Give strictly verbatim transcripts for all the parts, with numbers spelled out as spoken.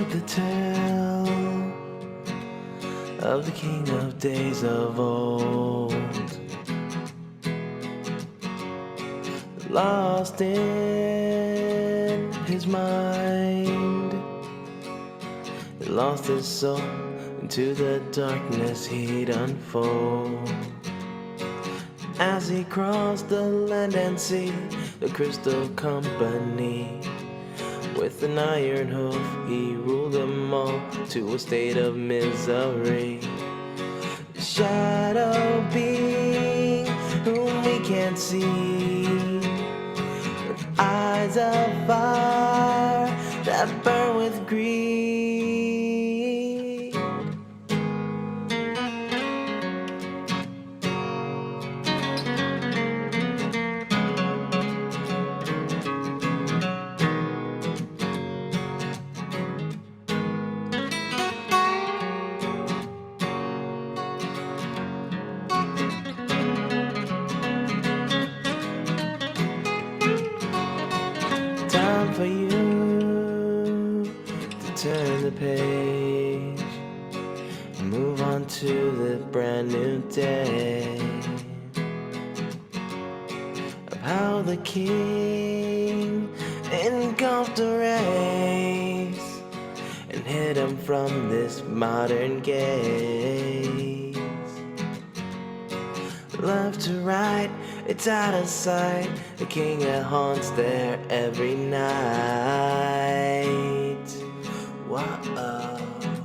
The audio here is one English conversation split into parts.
the tale of the King of days of old, lost in his mind, he lost his soul into the darkness he'd unfold. As he crossed the land and sea, the Crystal Company, with an iron hoof he ruled them all to a state of misery. The shadow being whom we can't see, with eyes of fire that burn with greed. Time for you to turn the page and move on to the brand new day of how the king engulfed a race and hid him from this modern gaze. Left to right, it's out of sight, the king that haunts there every night. Whoa.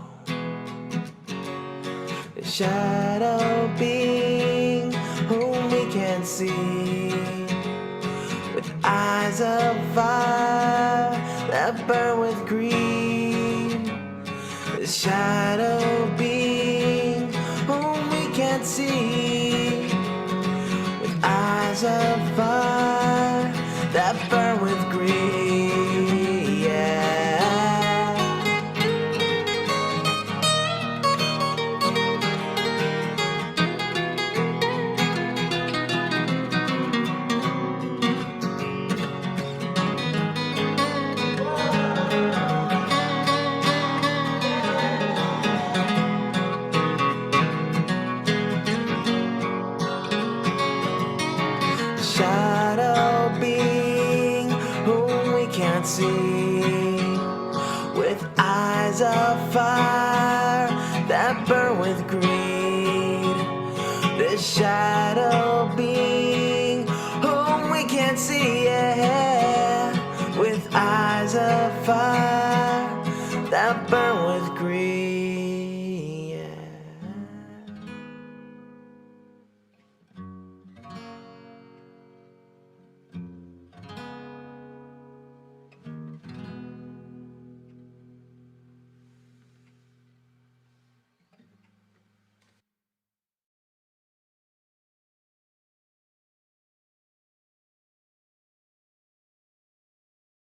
The shadow being whom we can't see, with eyes of fire that burn with greed. The shadow being whom we can't see, eyes of fire that burn with greed, yeah. Shadow being whom we can't see, with eyes of fire that burn with greed. The shadow being whom we can't see, yeah, with eyes of fire that burn